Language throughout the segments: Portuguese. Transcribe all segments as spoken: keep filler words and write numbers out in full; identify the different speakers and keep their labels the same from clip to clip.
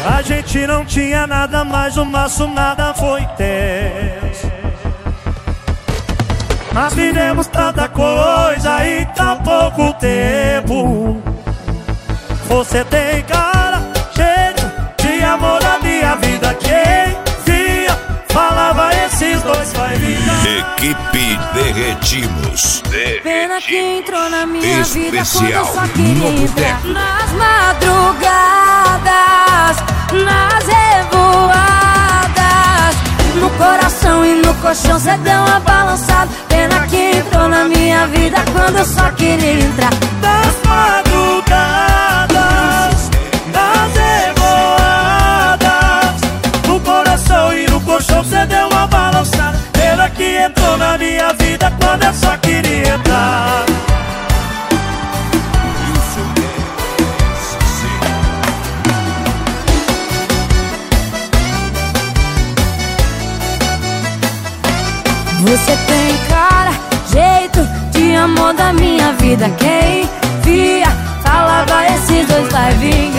Speaker 1: A gente não tinha nada, mas o nosso nada foi tenso. Mas vivemos tanta coisa em tão pouco tempo. Você tem cara, jeito de amor na minha vida. Quem via, falava esses dois vai vingar.
Speaker 2: Equipe Derretimos.
Speaker 3: Pena que entrou na minha vida quando eu
Speaker 2: Especial
Speaker 3: só queria
Speaker 2: no
Speaker 3: entrar.
Speaker 2: boteco.
Speaker 3: Nas madrugadas, nas revoadas, no coração e no colchão cê deu uma balançada. Pena que entrou na minha vida quando eu só queria entrar.
Speaker 1: Das madrugadas, das revoadas, no coração e no colchão cê deu uma balançada. Pena que entrou na minha vida quando eu só queria entrar.
Speaker 3: Você tem cara, jeito de amor da minha vida. Quem via, falava esses dois vai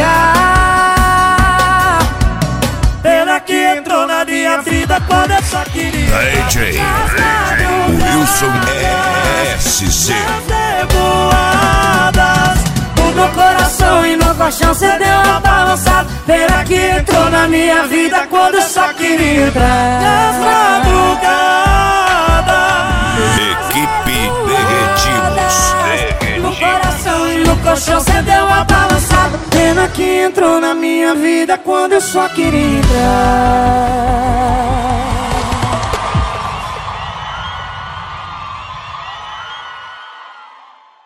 Speaker 3: vingar.
Speaker 1: Pena que entrou na minha vida quando eu só queria
Speaker 2: D J Wilson S C.
Speaker 1: revoadas,
Speaker 3: No coração e no colchão cê deu uma balançada. Pena que entrou na minha vida quando eu só queria entrar.
Speaker 1: nas madrugadas.
Speaker 2: Equipe Derretimos.
Speaker 3: No coração e no colchão cê deu uma balançada.
Speaker 1: Pena que entrou na minha vida quando eu só queria entrar.